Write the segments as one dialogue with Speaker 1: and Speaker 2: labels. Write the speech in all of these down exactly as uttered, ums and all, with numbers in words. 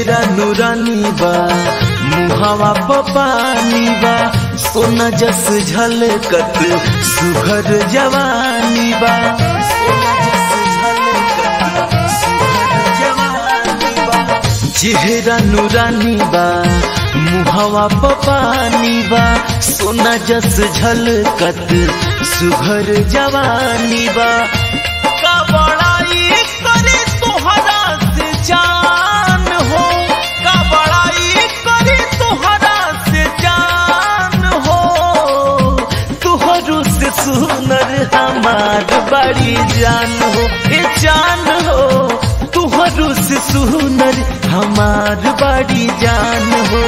Speaker 1: चेहरा नूरानी बा मुहावा पानी बा सोना जस झलकत सुघर जवानी बा सोना जस झलकत सुघर जवानी बा चेहरा नूरानी बा मुहावा पानी बा सोना जस झलकत सुघर जवानी बा का बड़ाई करे तोहरा से जान हो का बड़ाई करे तोहरा से जान हो तुहरो से सुनर हमार बड़ी जान हो ए जान हो तुहरो से सुनर हमार बड़ी जान हो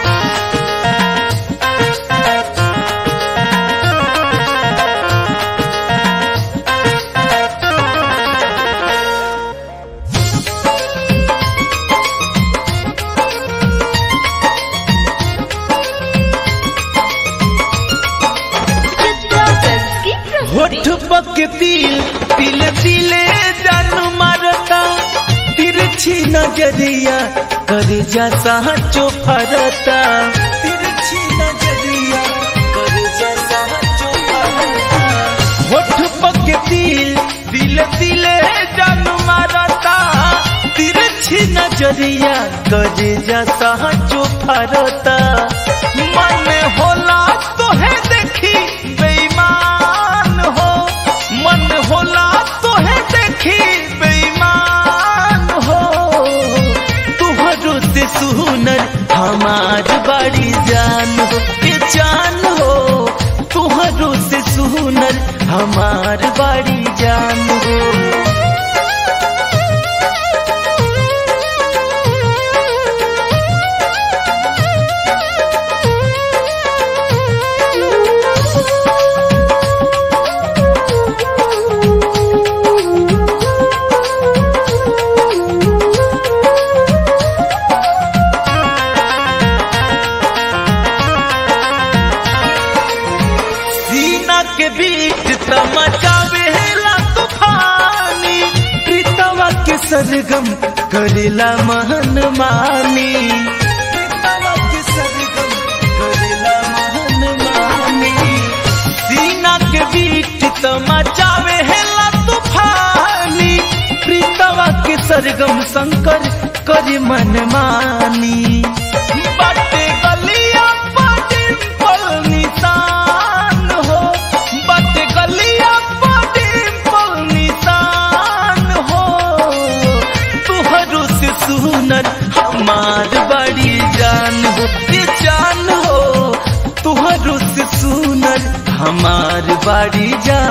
Speaker 1: होठ पक तिल तिल तिले जान मारता तिरछी नजरिया कर जैसा चौफरता तिरछी नजरिया कर जैसा चौफरता होठ पक तिल तिल तिले जान मारता तिरछी नजरिया कर जैसा चौफरता मन होला तो है देखी बेईमान हो मन होला तो है देखी बेईमान हो तुहरो से सुनर हमार बड़ी जान हो ये जान हो तुहरो से सुनर हमार बड़ी जान हो के बीच तमचावेला तूफानी प्रीतवा के सरगम करेला महन मानी प्रीतवा के सरगम करेला महन मानी सीना के बीच तमचावेला तूफानी प्रीतवा के सरगम शंकर करे मन मानी बाटे गलिया बाटे पल निशान हो बाटे गलिया बाटे पल निशान हो तुहरो से सुनर हमार बड़ी जान हो ये जान हो तुहरो से सुनर हमार बड़ी जान